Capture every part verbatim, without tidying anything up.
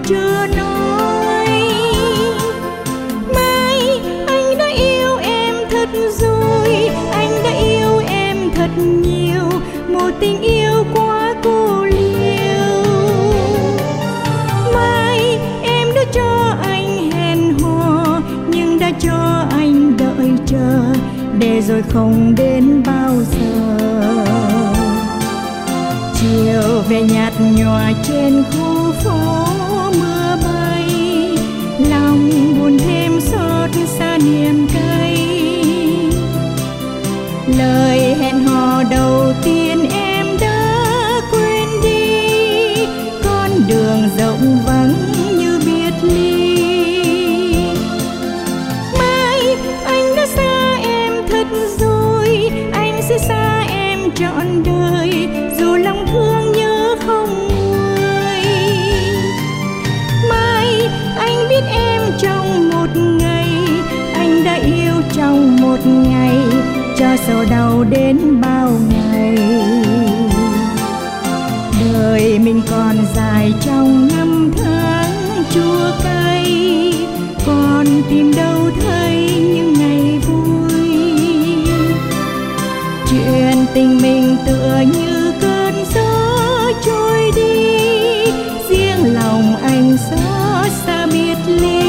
chưa nói. Mai anh đã yêu em thật rồi, anh đã yêu em thật nhiều, một tình yêu quá cô liêu. Mai em đã cho anh hẹn hò, nhưng đã cho anh đợi chờ, để rồi không đến bao giờ. Chiều về nhạt nhòa trên khu phố mưa bay, lòng buồn thêm xót xa niềm cay. Lời hẹn hò đầu tiên em đã quên đi, con đường rộng vắng như biệt ly. Mai anh đã xa em thật rồi, anh sẽ xa em trọn đời, dù lòng thương nhớ không nguôi. Mai anh biết em trong một ngày, anh đã yêu trong một ngày, cho sầu đau đến bao ngày. Đời mình còn dài trong năm tháng chua cay, còn tìm đâu thấy những ngày vui. Chuyện tình mình tựa như cơn gió trôi đi, riêng lòng anh xót xa biệt ly.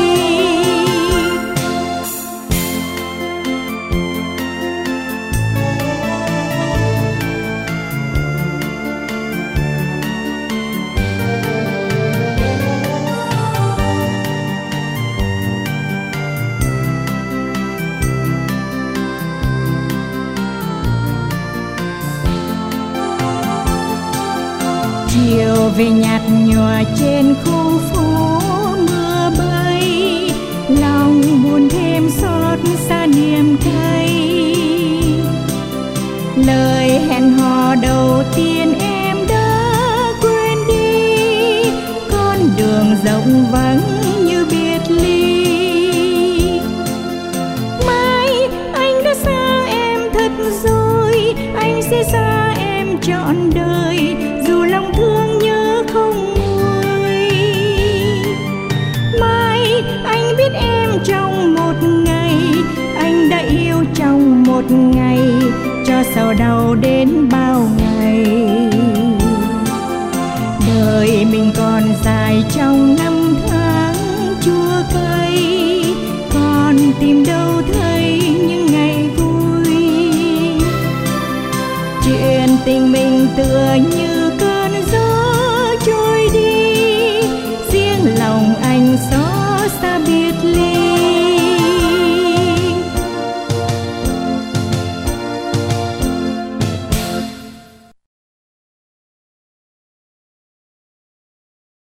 Chiều về nhạt nhòa trên khu phố mưa bay, lòng buồn thêm xót xa niềm cay. Lời hẹn hò đầu tiên em đã quên đi, con đường rộng vắng như biệt ly. Mai anh đã xa em thật rồi, anh sẽ xa em trọn đời, dù lòng thương nhớ không nguôi. Mai anh biết em trong một ngày, anh đã yêu trong một ngày, cho sầu đau đến bao ngày. Đời mình còn dài trong năm tháng chua cay, còn tìm đâu thấy